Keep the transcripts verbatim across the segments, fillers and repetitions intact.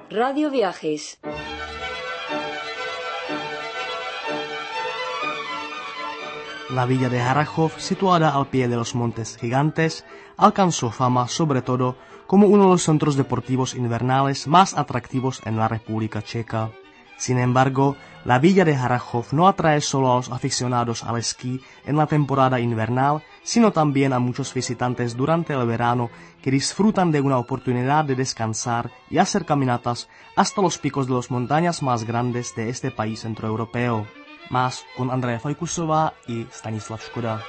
Radio Viajes. La villa de Harrachov, situada al pie de los Montes Gigantes, alcanzó fama sobre todo como uno de los centros deportivos invernales más atractivos en la República Checa. Sin embargo, la villa de Harrachov no atrae solo a los aficionados al esquí en la temporada invernal, sino también a muchos visitantes durante el verano que disfrutan de una oportunidad de descansar y hacer caminatas hasta los picos de las montañas más grandes de este país centroeuropeo. Más con Andrea Fajkusová y Stanislav Škoda.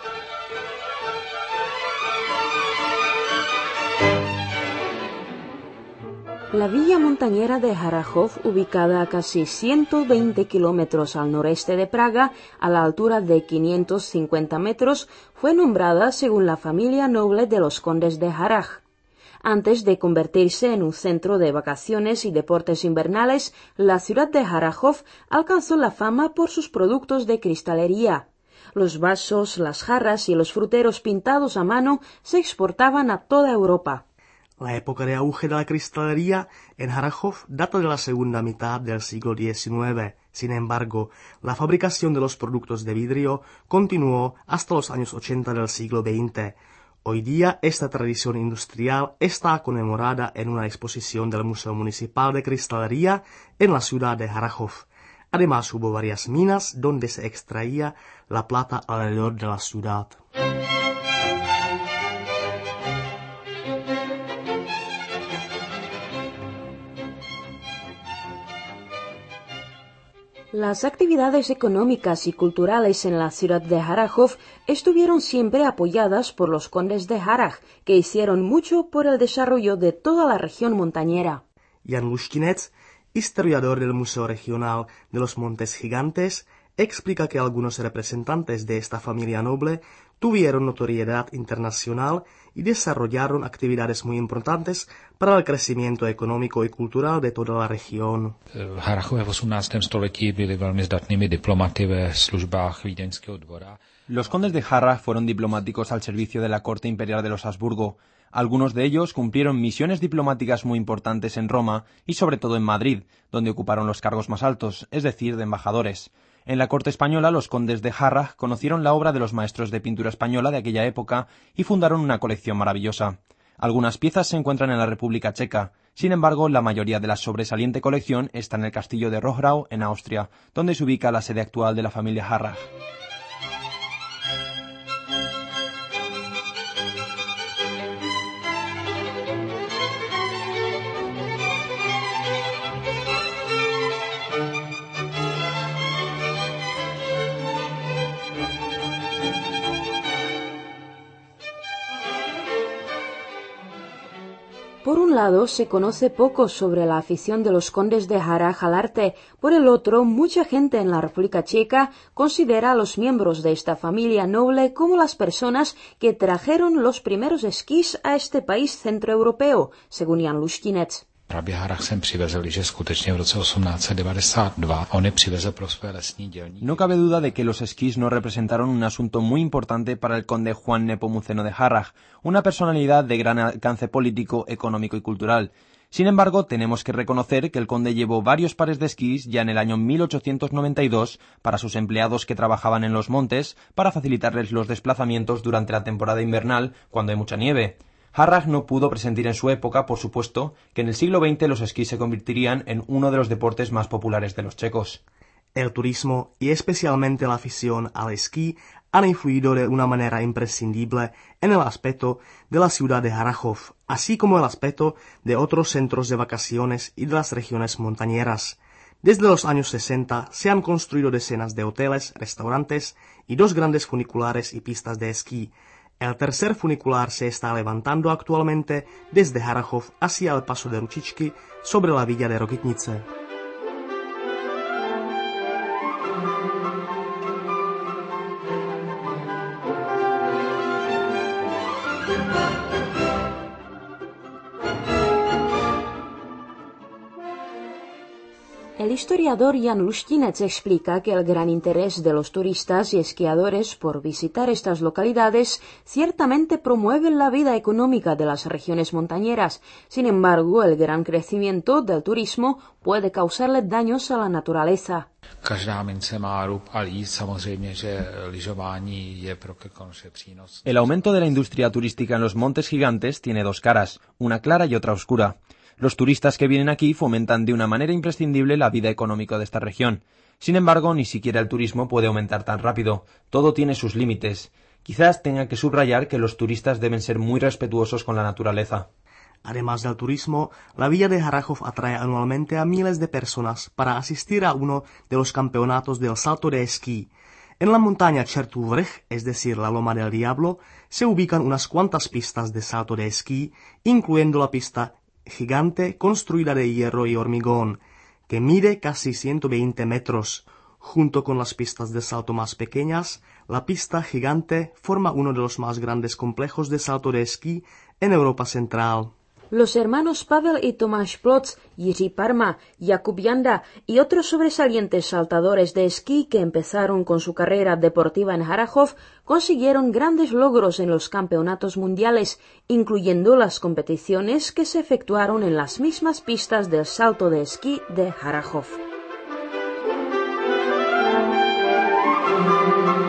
La villa montañera de Harrachov, ubicada a casi ciento veinte kilómetros al noreste de Praga, a la altura de quinientos cincuenta metros, fue nombrada según la familia noble de los condes de Harrach. Antes de convertirse en un centro de vacaciones y deportes invernales, la ciudad de Harrachov alcanzó la fama por sus productos de cristalería. Los vasos, las jarras y los fruteros pintados a mano se exportaban a toda Europa. La época de auge de la cristalería en Harrachov data de la segunda mitad del siglo diecinueve. Sin embargo, la fabricación de los productos de vidrio continuó hasta los años ochenta del siglo veinte. Hoy día, esta tradición industrial está conmemorada en una exposición del Museo Municipal de Cristalería en la ciudad de Harrachov. Además, hubo varias minas donde se extraía la plata alrededor de la ciudad. Las actividades económicas y culturales en la ciudad de Harrachov estuvieron siempre apoyadas por los condes de Harrach, que hicieron mucho por el desarrollo de toda la región montañera. Jan Luštinec, historiador del Museo Regional de los Montes Gigantes, explica que algunos representantes de esta familia noble tuvieron notoriedad internacional y desarrollaron actividades muy importantes para el crecimiento económico y cultural de toda la región. V Harrachově v osmnáctém století byli velmi zdatnými diplomaty ve službách vídeňského dvora. Los condes de Harrach fueron diplomáticos al servicio de la corte imperial de los Habsburgo. Algunos de ellos cumplieron misiones diplomáticas muy importantes en Roma y sobre todo en Madrid, donde ocuparon los cargos más altos, es decir, de embajadores. En la corte española, los condes de Harrach conocieron la obra de los maestros de pintura española de aquella época y fundaron una colección maravillosa. Algunas piezas se encuentran en la República Checa. Sin embargo, la mayoría de la sobresaliente colección está en el castillo de Rohrau, en Austria, donde se ubica la sede actual de la familia Harrach. Por un lado, se conoce poco sobre la afición de los condes de Harrach al arte. Por el otro, mucha gente en la República Checa considera a los miembros de esta familia noble como las personas que trajeron los primeros esquís a este país centroeuropeo, según Jan Luštinec. Právě Harrach sem přivezl, že skutečně v roce osmnáct set devadesát dva on je přivezl pro své lesní dělníky. No cabe duda de que los esquís no representaron un asunto muy importante para el conde Juan Nepomuceno de Harrach, una personalidad de gran alcance político, económico y cultural. Sin embargo, tenemos que reconocer que el conde llevó varios pares de esquís ya en el año mil ochocientos noventa y dos para sus empleados que trabajaban en los montes para facilitarles los desplazamientos durante la temporada invernal cuando hay mucha nieve. Harrach no pudo presentir en su época, por supuesto, que en el siglo veinte los esquís se convertirían en uno de los deportes más populares de los checos. El turismo y especialmente la afición al esquí han influido de una manera imprescindible en el aspecto de la ciudad de Harrachov, así como el aspecto de otros centros de vacaciones y de las regiones montañeras. Desde los años sesenta se han construido decenas de hoteles, restaurantes y dos grandes funiculares y pistas de esquí. El tercer funicular se está levantando actualmente desde Harrachov hacia el paso de Ručičky sobre la villa de Rokytnice. El historiador Jan Luštinec explica que el gran interés de los turistas y esquiadores por visitar estas localidades ciertamente promueve la vida económica de las regiones montañeras. Sin embargo, el gran crecimiento del turismo puede causarle daños a la naturaleza. El aumento de la industria turística en los montes gigantes tiene dos caras, una clara y otra oscura. Los turistas que vienen aquí fomentan de una manera imprescindible la vida económica de esta región. Sin embargo, ni siquiera el turismo puede aumentar tan rápido. Todo tiene sus límites. Quizás tenga que subrayar que los turistas deben ser muy respetuosos con la naturaleza. Además del turismo, la villa de Harrachov atrae anualmente a miles de personas para asistir a uno de los campeonatos del salto de esquí. En la montaña Čertův vrch, es decir, la Loma del Diablo, se ubican unas cuantas pistas de salto de esquí, incluyendo la pista gigante construida de hierro y hormigón, que mide casi ciento veinte metros. Junto con las pistas de salto más pequeñas, la pista gigante forma uno de los más grandes complejos de salto de esquí en Europa Central. Los hermanos Pavel y Tomáš Plotz, Jiří Parma, Jakub Janda y otros sobresalientes saltadores de esquí que empezaron con su carrera deportiva en Harrachov consiguieron grandes logros en los campeonatos mundiales, incluyendo las competiciones que se efectuaron en las mismas pistas del salto de esquí de Harrachov.